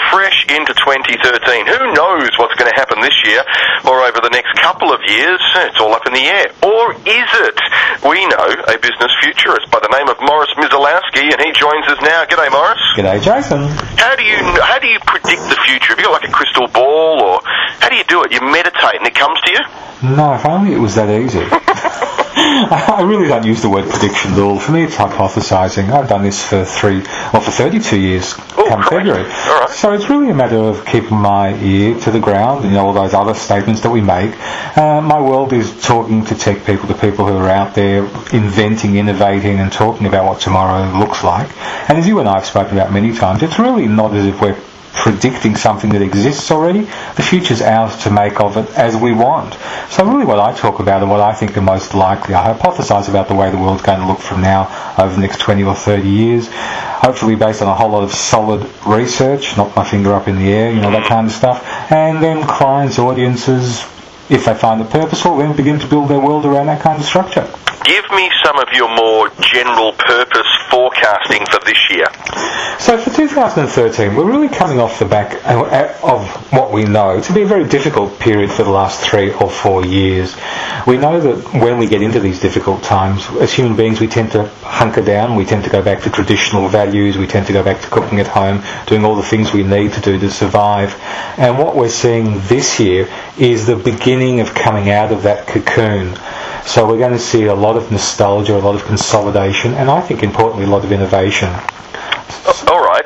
fresh into 2013. Who knows what's going to happen this year or over the next couple of years? It's all up in the air. Or is it? We know a business futurist by the name of Morris Mizalowski, and he joins us now. G'day, Morris. G'day, Jason. How do you predict the future? Have you got like a crystal ball, or how do you do it? You meditate and it comes to you? No, if only it was that easy. I really don't use the word prediction at all. For me, it's hypothesising. I've done this for 32 years come February. All right. So it's really a matter of keeping my ear to the ground, all those other statements that we make. My world is talking to tech people, to people who are out there inventing, innovating and talking about what tomorrow looks like. And as you and I have spoken about many times, it's really not as if we're predicting something that exists already. The future's ours to make of it as we want. So really what I talk about and what I think are most likely, I hypothesise about the way the world's going to look from now over the next 20 or 30 years, hopefully based on a whole lot of solid research, not my finger up in the air, that kind of stuff, and then clients, audiences, if they find it purposeful, then begin to build their world around that kind of structure. Give me some of your more general purpose forecasting for this year. So for 2013, we're really coming off the back of what we know to be a very difficult period for the last 3 or 4 years. We know that when we get into these difficult times, as human beings, we tend to hunker down, we tend to go back to traditional values, we tend to go back to cooking at home, doing all the things we need to do to survive. And what we're seeing this year is the beginning of coming out of that cocoon. So we're going to see a lot of nostalgia, a lot of consolidation, and I think importantly a lot of innovation. All right,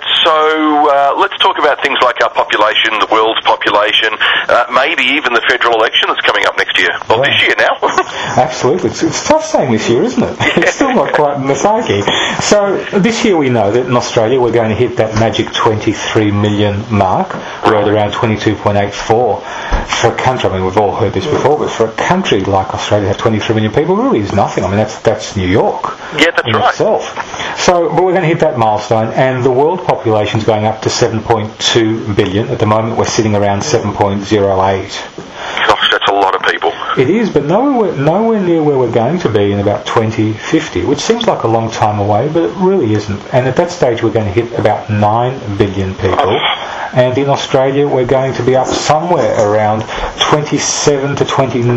so let's talk about things like our population, the world's population, maybe even the federal election that's coming up next year. Well, this year now. Absolutely. It's tough saying this year, isn't it? It's still not quite in the psyche. So this year we know that in Australia we're going to hit that magic 23 million mark. We're at around 22.84. For a country, we've all heard this before, but for a country like Australia to have 23 million people really is nothing. That's New York. Yeah, that's in right. Itself. So, but we're going to hit that milestone, and the world population is going up to 7.2 billion. At the moment, we're sitting around 7.08. Gosh, that's a lot of people. It is, but nowhere near where we're going to be in about 2050, which seems like a long time away, but it really isn't. And at that stage, we're going to hit about 9 billion people. And in Australia, we're going to be up somewhere around 27 to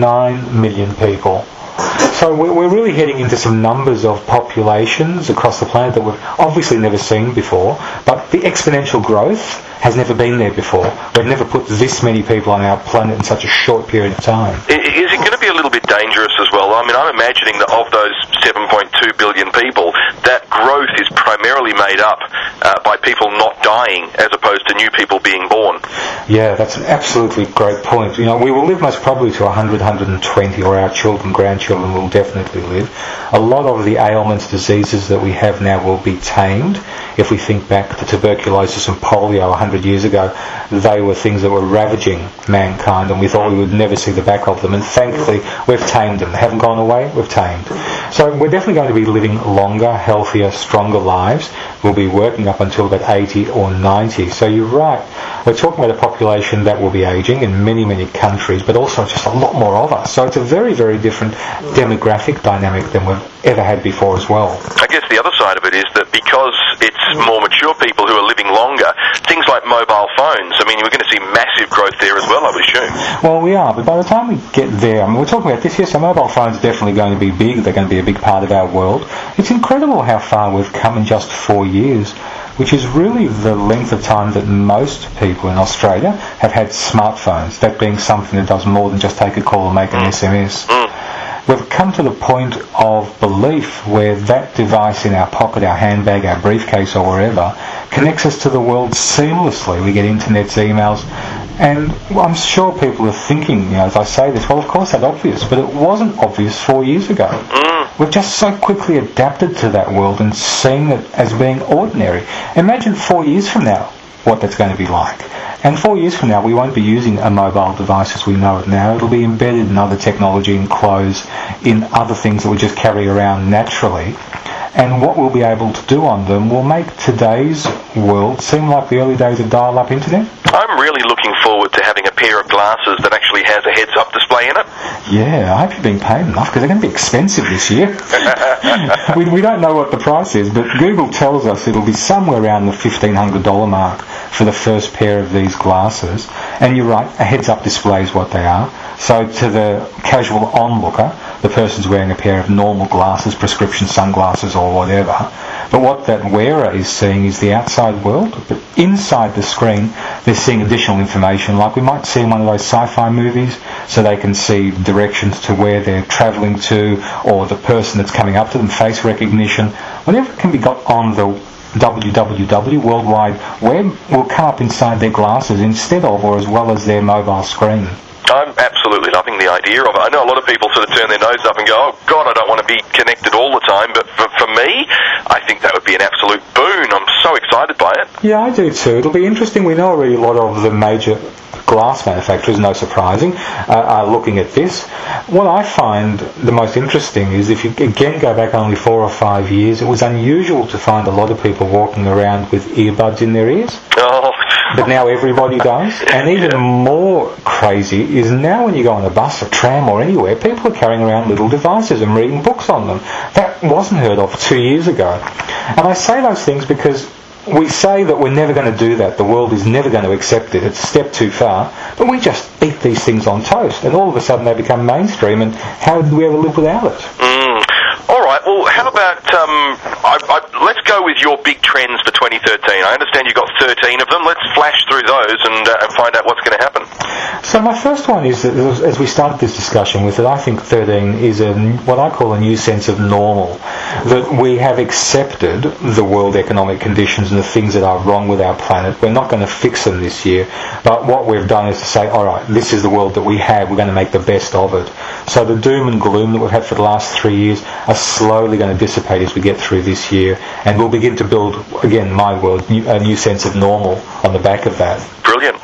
29 million people. So we're really heading into some numbers of populations across the planet that we've obviously never seen before, but the exponential growth has never been there before. We've never put this many people on our planet in such a short period of time. Is it going to be a little bit dangerous as well? I'm imagining that of those 7.2 billion people, that growth is primarily made up by people not dying as opposed to new people being born. Yeah, that's an absolutely great point. We will live most probably to 100, 120, or our children, grandchildren will definitely live. A lot of the ailments, diseases that we have now will be tamed. If we think back to tuberculosis and polio 100 years ago, they were things that were ravaging mankind, and we thought we would never see the back of them. And thankfully, we've tamed them. They haven't gone away, we've tamed. So we're definitely going to be living longer, healthier, stronger lives. We'll be working up until about 80 or 90. So you're right. We're talking about a population that will be ageing in many, many countries, but also just a lot more of us. So it's a very, very different demographic dynamic than we've ever had before as well. I guess the other side of it is that because it's more mature people who are living longer, things like mobile phones, we're going to see massive growth there as well, I would assume. Well, we are, but by the time we get there, we're talking about this year, so mobile phones are definitely going to be big. They're going to be a big part of our world. It's incredible how far we've come in just 4 years, which is really the length of time that most people in Australia have had smartphones, that being something that does more than just take a call and make an SMS. We've come to the point of belief where that device in our pocket, our handbag, our briefcase or wherever, connects us to the world seamlessly. We get internets, emails, and I'm sure people are thinking, as I say this, well, of course that's obvious, but it wasn't obvious 4 years ago. We've just so quickly adapted to that world and seen it as being ordinary. Imagine 4 years from now what that's going to be like. And 4 years from now, we won't be using a mobile device as we know it now. It'll be embedded in other technology, in clothes, in other things that we just carry around naturally. And what we'll be able to do on them will make today's world seem like the early days of dial-up internet. I'm really looking forward to having a pair of glasses that actually has a heads-up display in it. Yeah, I hope you're being paid enough, because they're going to be expensive this year. we don't know what the price is, but Google tells us it'll be somewhere around the $1,500 mark. for the first pair of these glasses. And you're right, a heads-up display is what they are. So to the casual onlooker, the person's wearing a pair of normal glasses, prescription sunglasses or whatever. But what that wearer is seeing is the outside world. But inside the screen, they're seeing additional information, like we might see in one of those sci-fi movies, so they can see directions to where they're travelling to, or the person that's coming up to them, face recognition. Whatever can be got on the www, World Wide Web, will come up inside their glasses instead of, or as well as, their mobile screen. I'm absolutely loving the idea of it. I know a lot of people sort of turn their nose up and go, oh God, I don't want to be connected all the time, but for me, I think that would be an absolute boon. I'm so excited by it. Yeah, I do too. It'll be interesting. We know already a lot of the major glass manufacturers, no surprising, are looking at this. What I find the most interesting is, if you again go back only 4 or 5 years, it was unusual to find a lot of people walking around with earbuds in their ears. Oh. But now everybody does. And even more crazy is now when you go on a bus or tram or anywhere, people are carrying around little devices and reading books on them. That wasn't heard of 2 years ago. And I say those things because we say that we're never going to do that. The world is never going to accept it. It's a step too far. But we just eat these things on toast, and all of a sudden they become mainstream, and how did we ever live without it? All right, well, how about, let's go with your big trends for 2013. I understand you've got 13 of them. Let's flash through those and find out what's going to happen. So my first one is that, as we started this discussion with it, I think 13 is what I call a new sense of normal. That we have accepted the world economic conditions and the things that are wrong with our planet. We're not going to fix them this year, but what we've done is to say, all right, this is the world that we have. We're going to make the best of it. So the doom and gloom that we've had for the last 3 years are slowly going to dissipate as we get through this year, and we'll begin to build, again, my world, a new sense of normal on the back of that. Brilliant.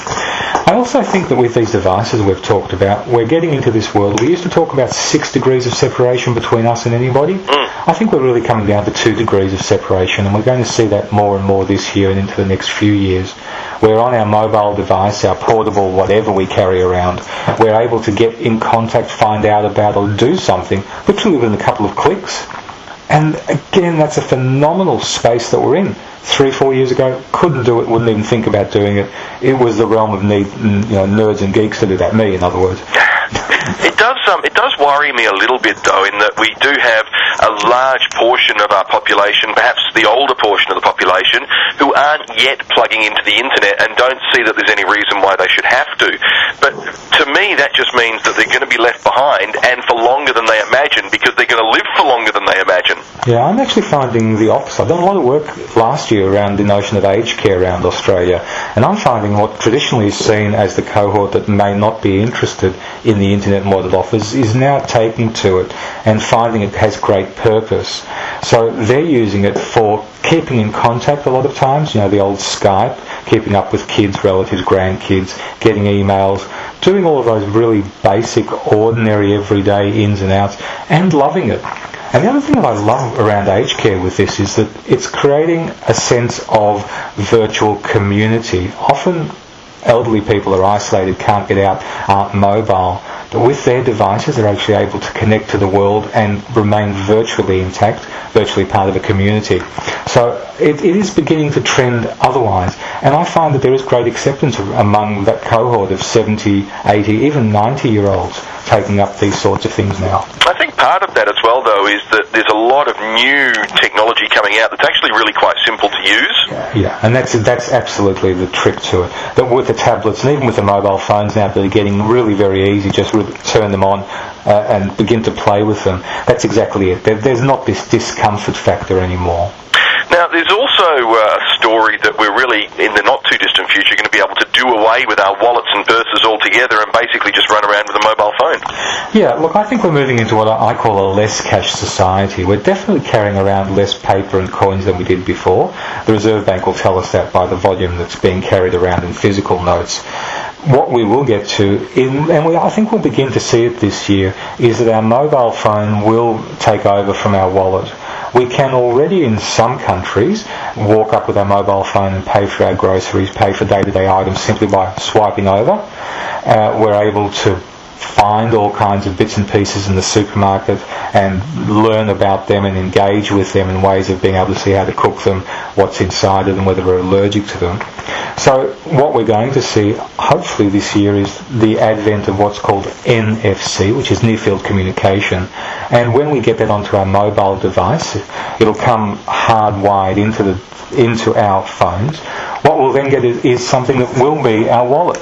I also think that with these devices we've talked about, we're getting into this world. We used to talk about 6 degrees of separation between us and anybody. I think we're really coming down to 2 degrees of separation, and we're going to see that more and more this year and into the next few years. We're on our mobile device, our portable whatever we carry around. We're able to get in contact, find out about or do something literally within a couple of clicks. And again, that's a phenomenal space that we're in. 3-4 years ago, couldn't do it, wouldn't even think about doing it. It was the realm of nerds and geeks to do that. Me, in other words. It does worry me a little bit, though, in that we do have a large portion of our population, perhaps the older portion of the population, who aren't yet plugging into the internet and don't see that there's any reason why they should have to. But to me, that just means that they're going to be left behind, and for longer than they imagine, because they're going to live for longer than they imagine. Yeah, I'm actually finding the opposite. I've done a lot of work last year around the notion of aged care around Australia, and I'm finding what traditionally is seen as the cohort that may not be interested in the internet and what it offers is now taking to it and finding it has great purpose. So they're using it for keeping in contact a lot of times, the old Skype, keeping up with kids, relatives, grandkids, getting emails, doing all of those really basic, ordinary, everyday ins and outs, and loving it. And the other thing that I love around aged care with this is that it's creating a sense of virtual community. Often elderly people are isolated, can't get out, aren't mobile, but with their devices they're actually able to connect to the world and remain virtually intact, virtually part of a community. So it is beginning to trend otherwise, and I find that there is great acceptance among that cohort of 70, 80, even 90-year-olds taking up these sorts of things now. I think part of that as well, though, is that there's a lot of new technology coming out that's actually really quite simple to use. Yeah, and that's absolutely the trick to it. That with the tablets and even with the mobile phones now, they're getting really very easy. Just really turn them on and begin to play with them. That's exactly it. There's not this discomfort factor anymore. Now, there's also a story that we're really, in the not-too-distant future, going to be able to do away with our wallets and purses altogether and basically just run around with a mobile phone. Yeah, look, I think we're moving into what I call a less cash society. We're definitely carrying around less paper and coins than we did before. The Reserve Bank will tell us that by the volume that's being carried around in physical notes. What we will get to, I think we'll begin to see it this year, is that our mobile phone will take over from our wallet. We can already, in some countries, walk up with our mobile phone and pay for our groceries, pay for day-to-day items simply by swiping over. We're able to find all kinds of bits and pieces in the supermarket and learn about them and engage with them in ways of being able to see how to cook them, what's inside of them, whether we're allergic to them. So what we're going to see, hopefully this year, is the advent of what's called NFC, which is near-field communication. And when we get that onto our mobile device, it'll come hardwired into our phones. What we'll then get is something that will be our wallet.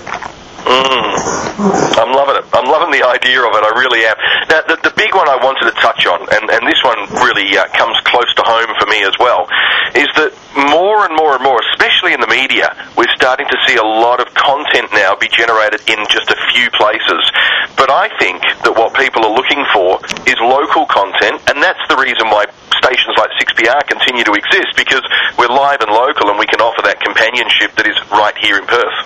I'm loving it. I'm loving the idea of it. I really am. Now, the big one I wanted to touch on, and this one really comes close to home for me as well, is that more and more and more, especially in the media, we're starting to see a lot of content now be generated in just a few places. But I think that what people are looking for is local content, and that's the reason why stations like 6PR continue to exist, because we're live and local and we can offer that companionship that is right here in Perth.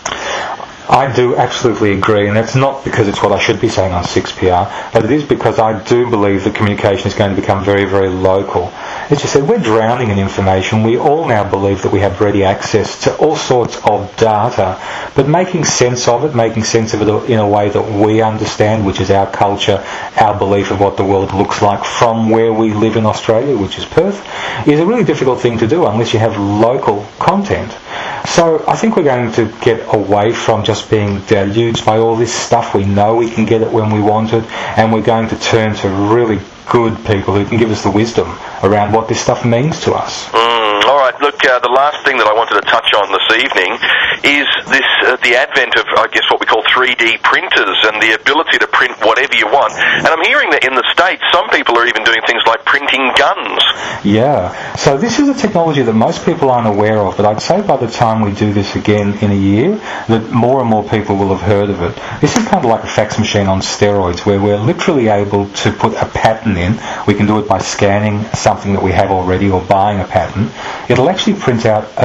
I do absolutely agree, and that's not because it's what I should be saying on 6PR, but it is because I do believe that communication is going to become very, very local. As you said, we're drowning in information. We all now believe that we have ready access to all sorts of data, but making sense of it in a way that we understand, which is our culture, our belief of what the world looks like from where we live in Australia, which is Perth, is a really difficult thing to do unless you have local content. So I think we're going to get away from just being deluged by all this stuff. We know we can get it when we want it, and we're going to turn to really good people who can give us the wisdom around what this stuff means to us. All right, look, the last thing that I wanted to touch on this evening is this the advent of, I guess, what we call 3D printers and the ability to print whatever you want. And I'm hearing that in the States, some people are even doing things like printing guns. Yeah, so this is a technology that most people aren't aware of, but I'd say by the time we do this again in a year, that more and more people will have heard of it. This is kind of like a fax machine on steroids, where we're literally able to put a pattern in. We can do it by scanning something that we have already or buying a pattern. It'll actually print out a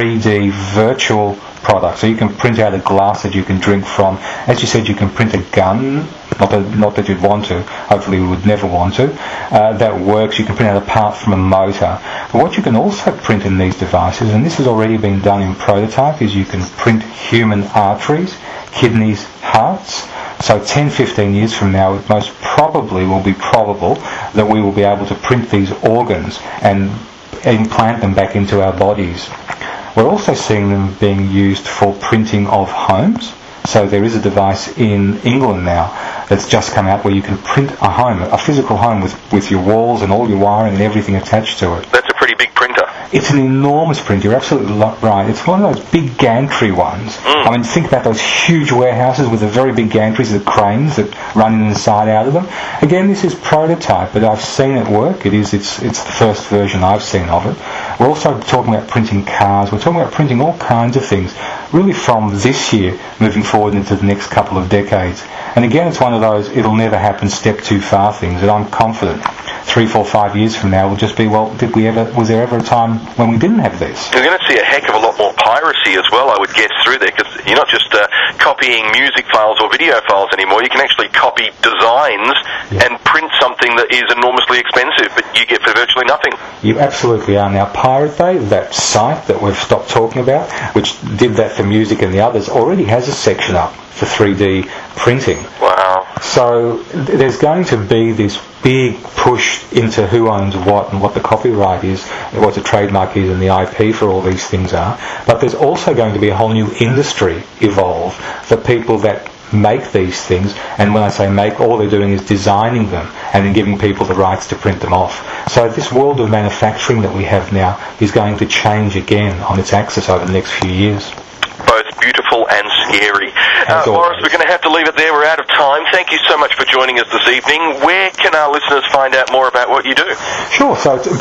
3D virtual product. So you can print out a glass that you can drink from. As you said, you can print a gun, not that you'd want to, hopefully you would never want to. That works. You can print out a part from a motor. But what you can also print in these devices, and this has already been done in prototype, is you can print human arteries, kidneys, hearts. So 10, 15 years from now, it most probably will be probable that we will be able to print these organs and implant them back into our bodies. We're also seeing them being used for printing of homes. So there is a device in England now that's just come out where you can print a home, a physical home with your walls and all your wiring and everything attached to it. That's a pretty big printer. It's an enormous printer. You're absolutely right. It's one of those big gantry ones. I mean, think about those huge warehouses with the very big gantries, the cranes that run inside out of them. Again, this is prototype, but I've seen it work. It's the first version I've seen of it. We're also talking about printing cars. We're talking about printing all kinds of things, really from this year moving forward into the next couple of decades. And again, it's one of those it'll never happen step too far things, and I'm confident 3, 4, 5 years from now will just be, well, was there ever a time when we didn't have this? You're going to see a heck of a lot more piracy as well, I would guess, through there, because you're not just copying music files or video files anymore. You can actually copy designs and print something that is enormously expensive, but you get for virtually nothing. You absolutely are. Now, Pirate Bay, that site that we've stopped talking about, which did that for music and the others, already has a section up for 3D printing. Wow. So there's going to be this big push into who owns what and what the copyright is, what the trademark is and the IP for all these things are. But there's also going to be a whole new industry evolve for people that make these things, and when I say make, all they're doing is designing them and then giving people the rights to print them off. So this world of manufacturing that we have now is going to change again on its axis over the next few years. Both beautiful and scary. Morris, we're going to have to leave it there. We're out of time. Thank you so much for joining us this evening. Where can our listeners find out more about what you do? Sure. So it's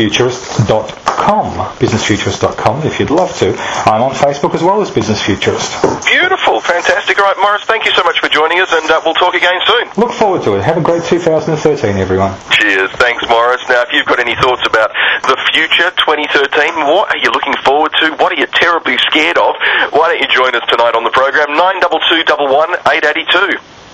businessfuturist.com. Businessfuturist.com, if you'd love to. I'm on Facebook as well as Business Futurist. Beautiful. Fantastic. All right, Morris, thank you so much for joining us, and we'll talk again soon. Look forward to it. Have a great 2013, everyone. Cheers. Thanks, Morris. Now, if you've got any thoughts about the future 2013, what are you looking forward to? What are you terribly scared of? Why don't you join us tonight on the program, 9221 882.